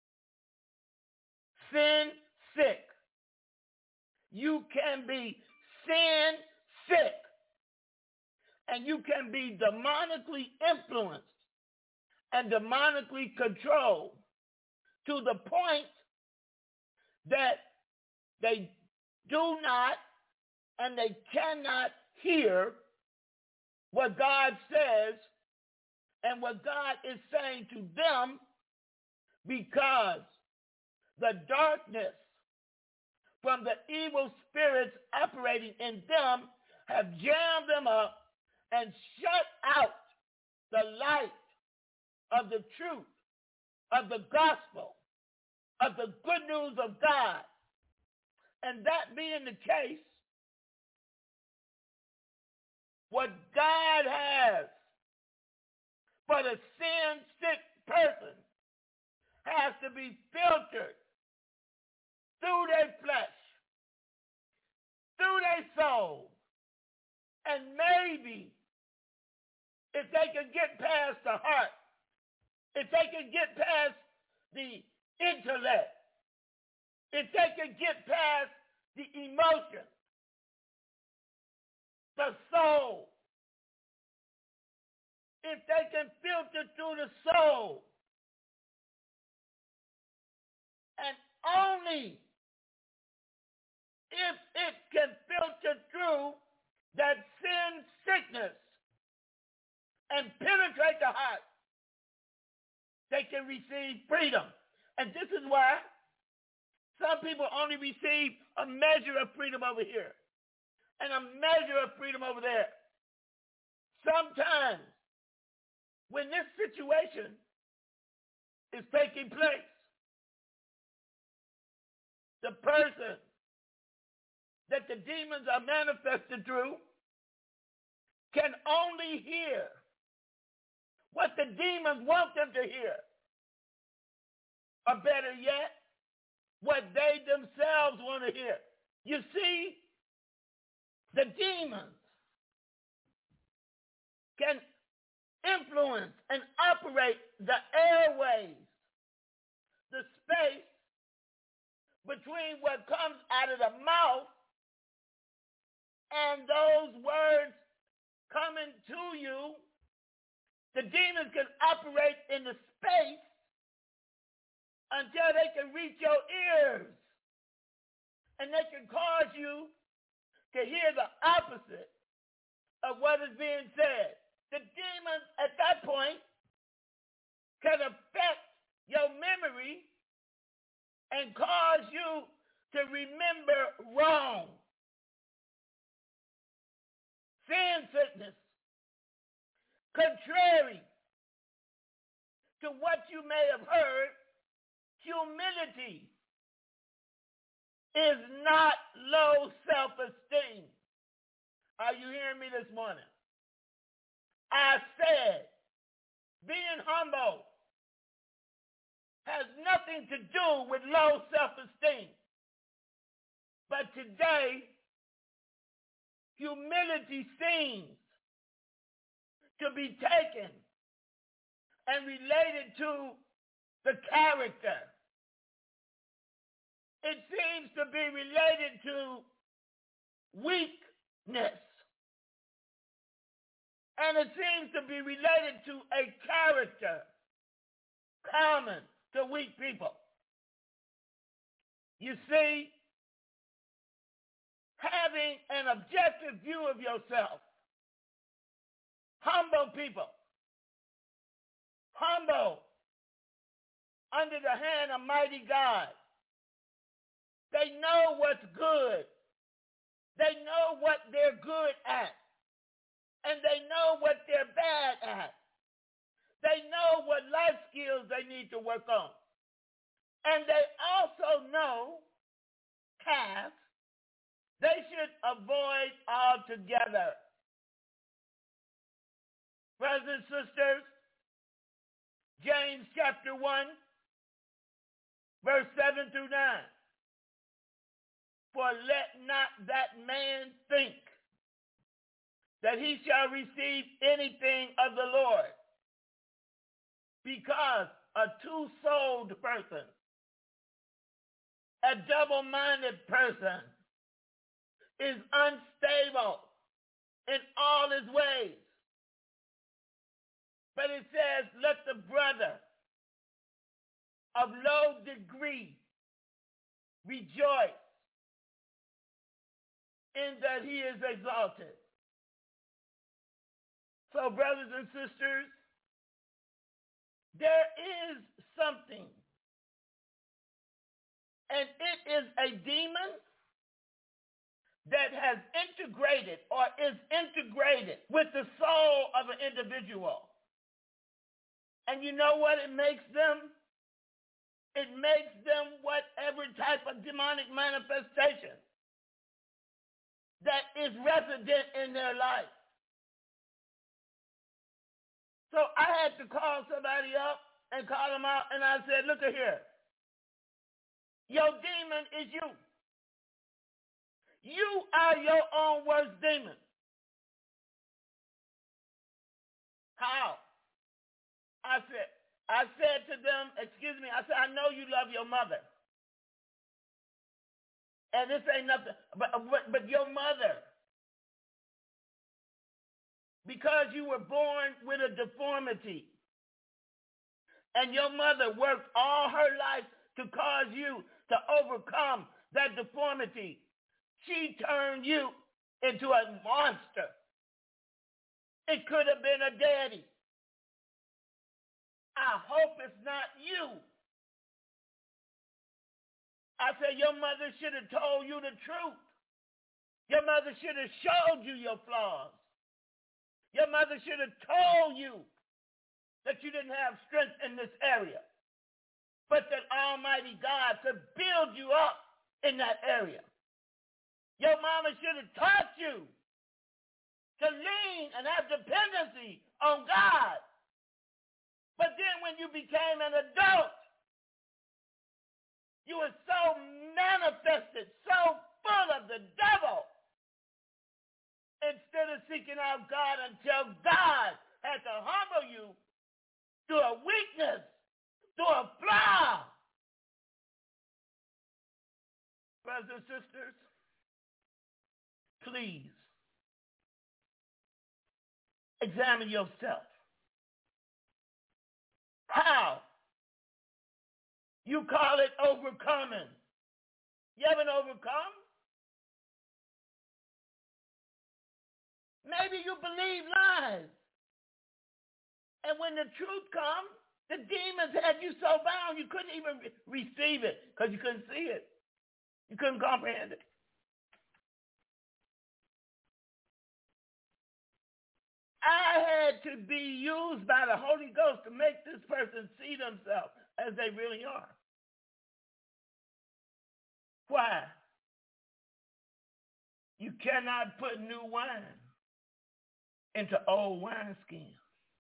Speaker 3: Sin sick. You can be sin sick. And you can be demonically influenced and demonically controlled to the point that they do not and they cannot hear what God says and what God is saying to them, because the darkness from the evil spirits operating in them have jammed them up and shut out the light of the truth, of the gospel, of the good news of God. And that being the case, what God has for the sin-sick person has to be filtered through their flesh, through their soul. And maybe if they can get past the heart, if they can get past the intellect, if they can get past the emotion, the soul, if they can filter through the soul, and only if it can filter through that sin sickness and penetrate the heart, they can receive freedom. And this is why some people only receive a measure of freedom over here and a measure of freedom over there. Sometimes when this situation is taking place, the person that the demons are manifested through can only hear what the demons want them to hear. Or better yet, what they themselves want to hear. You see, the demons can influence and operate the airways, the space between what comes out of the mouth and those words coming to you. The demons can operate in the space until they can reach your ears, and they can cause you to hear the opposite of what is being said. The demons at that point can affect your memory and cause you to remember wrong. Sin sickness, contrary to what you may have heard, humility is not low self-esteem. Are you hearing me this morning? I said being humble has nothing to do with low self-esteem. But today, humility seems to be taken and related to the character. It seems to be related to weakness. And it seems to be related to a character common to weak people. You see, having an objective view of yourself, humble people, humble under the hand of mighty God. They know what's good. They know what they're good at. And they know what they're bad at. They know what life skills they need to work on. And they also know tasks they should avoid altogether. Brothers and sisters, James chapter 1, verse 7 through 9. For let not that man think that he shall receive anything of the Lord, because a two-souled person, a double-minded person, is unstable in all his ways. But it says, let the brother of low degree rejoice in that he is exalted. So, brothers and sisters, there is something, and it is a demon that has integrated or is integrated with the soul of an individual. And you know what it makes them? It makes them whatever type of demonic manifestation that is resident in their life. So I had to call somebody up and call them out, and I said, look at here. Your demon is you. You are your own worst demon. How? I said to them, excuse me, I said, I know you love your mother. And this ain't nothing, but your mother, because you were born with a deformity, and your mother worked all her life to cause you to overcome that deformity, she turned you into a monster. It could have been a daddy. I hope it's not you. I said, your mother should have told you the truth. Your mother should have showed you your flaws. Your mother should have told you that you didn't have strength in this area, but that Almighty God could build you up in that area. Your mama should have taught you to lean and have dependency on God. But then when you became an adult, you were so manifested, so full of the devil, instead of seeking out God until God had to humble you through a weakness, through a flaw. Brothers and sisters, please examine yourself. How? You call it overcoming. You haven't overcome? Maybe you believe lies. And when the truth comes, the demons had you so bound you couldn't even receive it because you couldn't see it. You couldn't comprehend it. I had to be used by the Holy Ghost to make this person see themselves as they really are. Why? You cannot put new wine into old wineskins.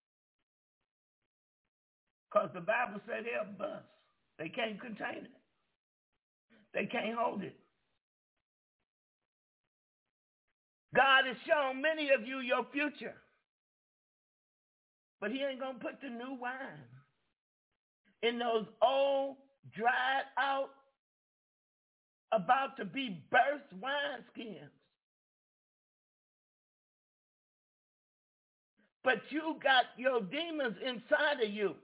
Speaker 3: Because the Bible said they'll bust. They can't contain it. They can't hold it. God has shown many of you your future. But he ain't going to put the new wine in those old, dried out, about to be burst wineskins. But you got your demons inside of you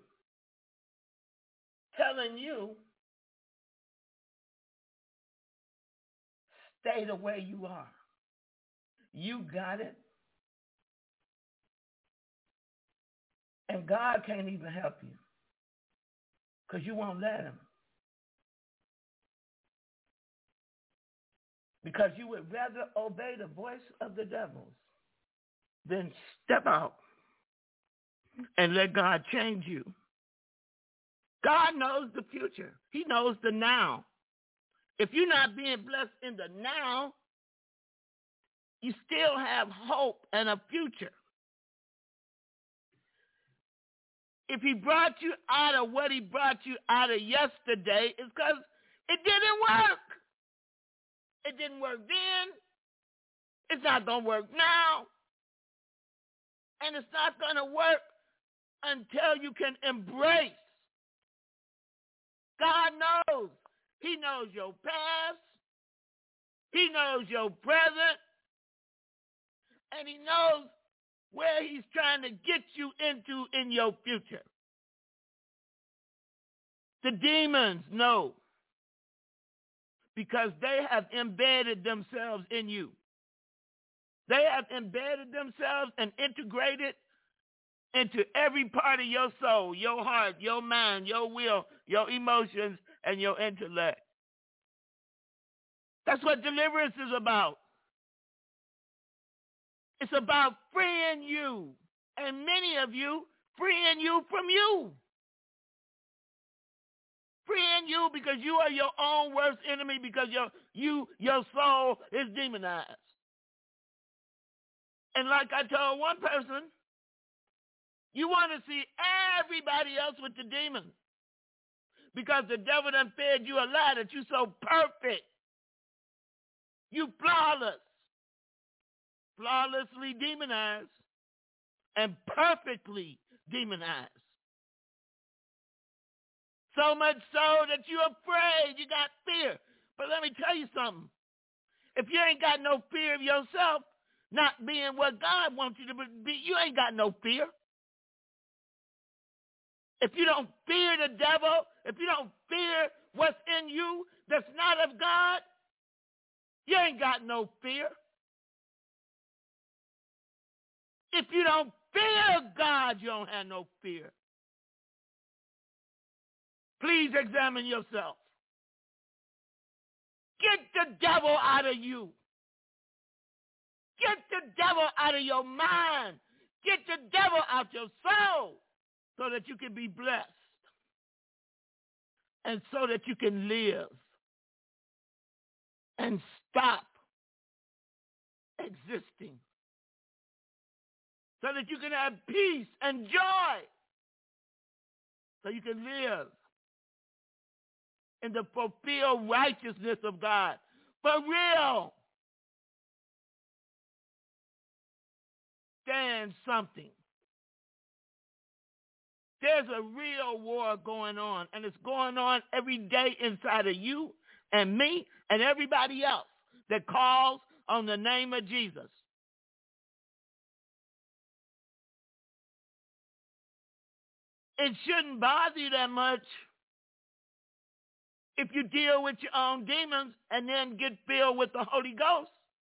Speaker 3: telling you, stay the way you are. You got it. And God can't even help you because you won't let him. Because you would rather obey the voice of the devils than step out and let God change you. God knows the future. He knows the now. If you're not being blessed in the now, you still have hope and a future. If he brought you out of what he brought you out of yesterday, it's because it didn't work. It didn't work then. It's not going to work now. And it's not going to work until you can embrace. God knows. He knows your past. He knows your present. And he knows where he's trying to get you into in your future. The demons know because they have embedded themselves in you. They have embedded themselves and integrated into every part of your soul, your heart, your mind, your will, your emotions, and your intellect. That's what deliverance is about. It's about freeing you, and many of you, freeing you from you. Freeing you because you are your own worst enemy because your soul is demonized. And like I told one person, you want to see everybody else with the demons because the devil done fed you a lie that you're so perfect. You flawless. Flawlessly demonized and perfectly demonized. So much so that you're afraid, you got fear. But let me tell you something. If you ain't got no fear of yourself, not being what God wants you to be, you ain't got no fear. If you don't fear the devil, if you don't fear what's in you that's not of God, you ain't got no fear. If you don't fear God, you don't have no fear. Please examine yourself. Get the devil out of you. Get the devil out of your mind. Get the devil out your soul so that you can be blessed and so that you can live and stop existing. So that you can have peace and joy. So you can live in the fulfilled righteousness of God. For real. Stand something. There's a real war going on, and it's going on every day inside of you and me and everybody else that calls on the name of Jesus. It shouldn't bother you that much if you deal with your own demons and then get filled with the Holy Ghost.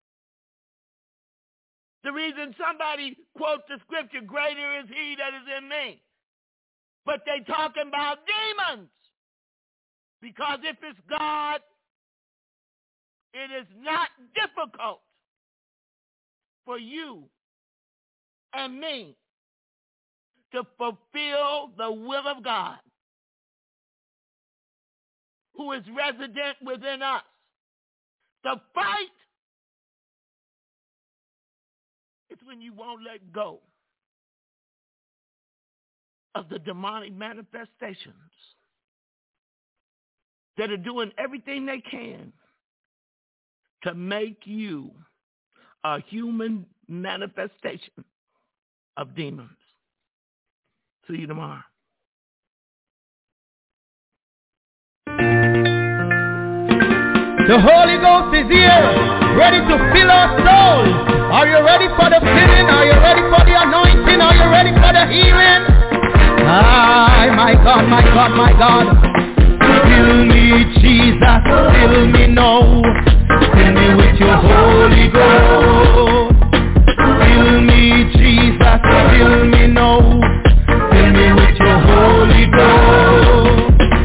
Speaker 3: The reason somebody quotes the scripture, greater is he that is in me. But they talking about demons. Because if it's God, it is not difficult for you and me to fulfill the will of God, who is resident within us. The fight is when you won't let go of the demonic manifestations that are doing everything they can to make you a human manifestation of demons. See you tomorrow.
Speaker 6: The Holy Ghost is here, ready to fill our souls. Are you ready for the filling? Are you ready for the anointing? Are you ready for the healing? My God, my God, my God. Fill me, Jesus, fill me now. Fill me with your Holy Ghost. Fill me, Jesus, fill me now. Fill me with your Holy Ghost.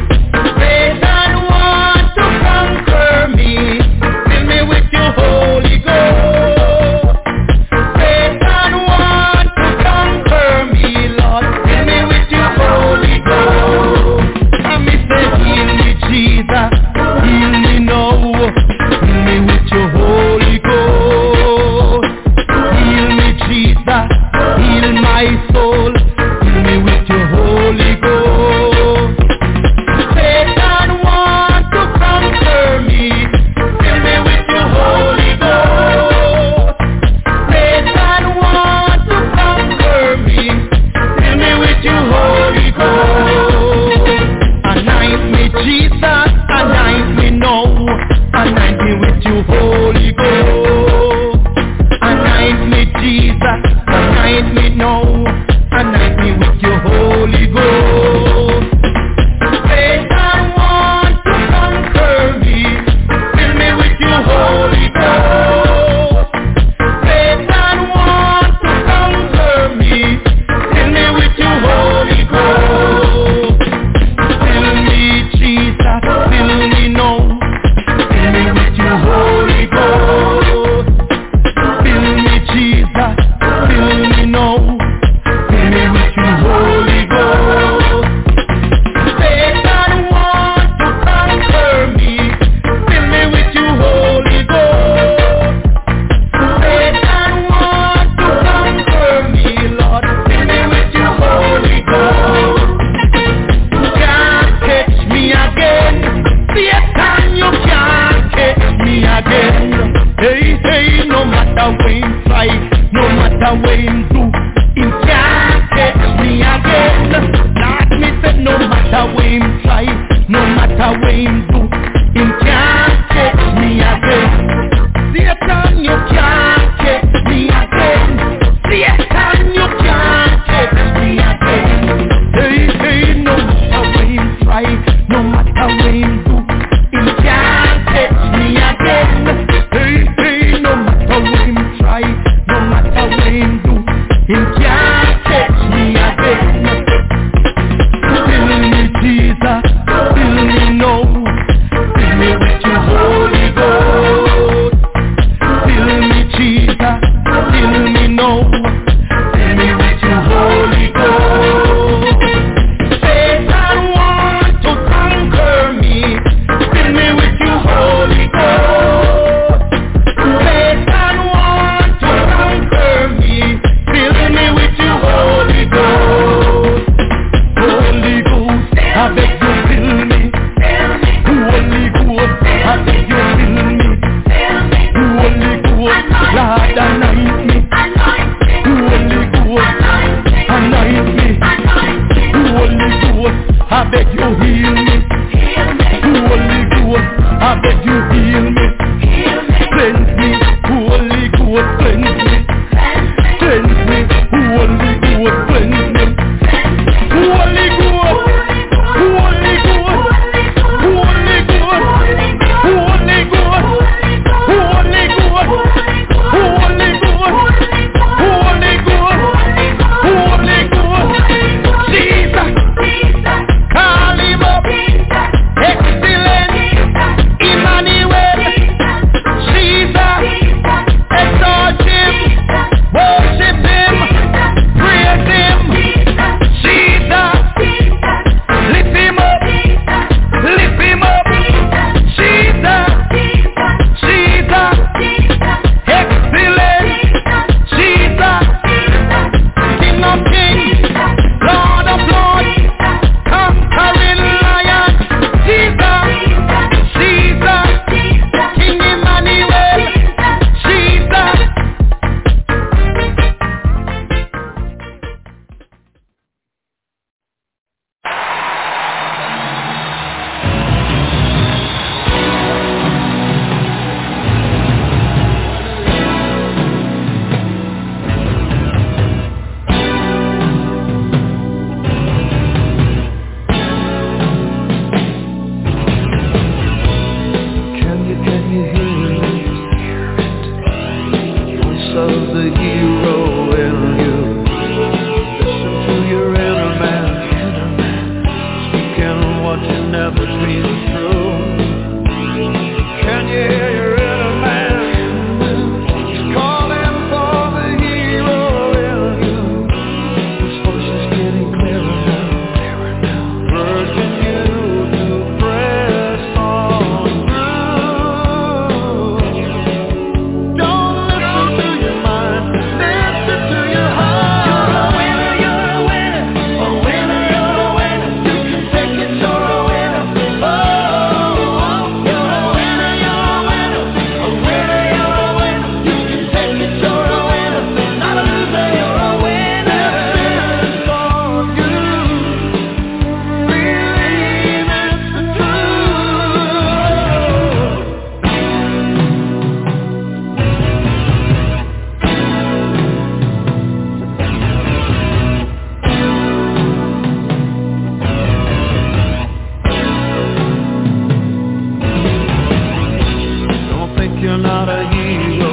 Speaker 5: not a hero.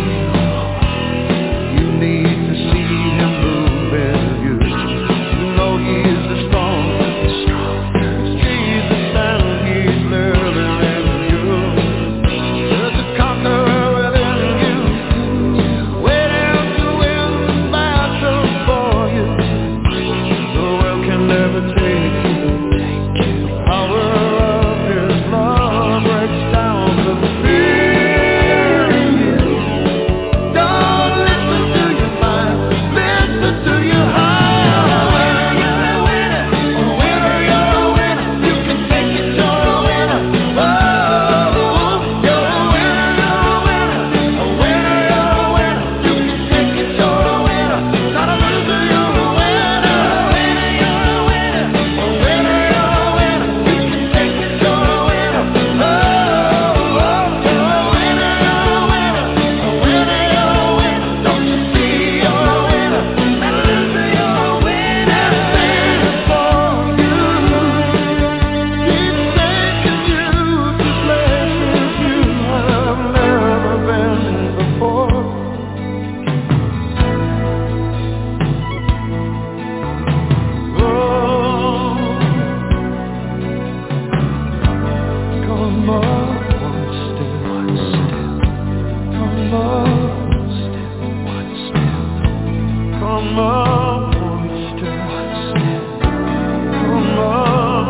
Speaker 5: You need to see him move in you. You know he's the strongest. It's Jesus and he's living in you. There's a conqueror within you, waiting to win the battle for you. The world can never take you. The power of his love breaks down the fear in you. Don't listen to your mind, listen to your heart. You're a winner, you're a winner. You can take it, you're a winner. Oh, you're a winner, you're a winner. A winner, you're a winner. You can take it, you're a winner. Not a loser, you're a winner. A winner, you're a winner. A winner, you're a winner. You can take it, you're a winner. Oh, you're a winner, you're a winner. A winner, you're a winner. Don't you see you're a winner? Not a loser, you're a winner. This is for you. He's taking you to places you have never been before. Oh, come on, one step, come on, one step, come on, one step, come on,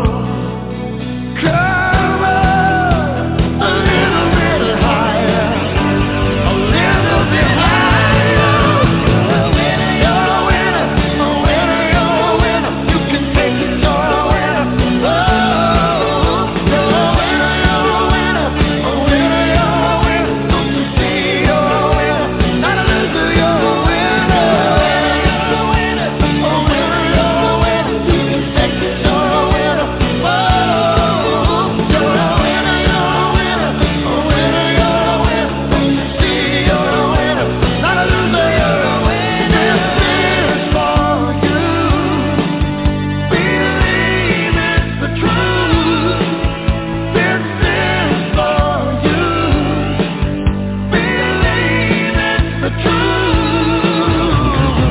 Speaker 5: come on, a little bit higher, a little bit higher. You're a winner, you're a winner, a winner, you're a winner. You can take it, you're a winner. Oh, you're a winner, you're a winner, a winner, you're a winner. Don't you see you're a winner? Not a loser, you're a winner. You're a winner, a winner, you're a winner. You can take it, you're a winner. Oh, you're a winner, you're a winner, a winner, you're a winner. Don't you see you're a winner? Not a loser, you're a winner. This is for you. Believe it's the truth. This is for you. Believe it's the truth.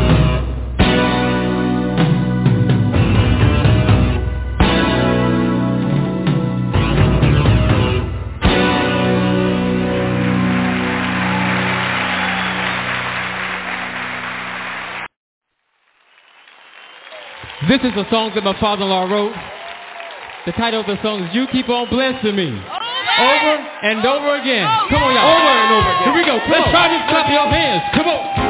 Speaker 6: This is a song that my father-in-law wrote. The title of the song is You Keep On Blessing Me. Over and over again. Come on, y'all. Over and over again. Here we go. Let's try this. Clap your hands. Come on.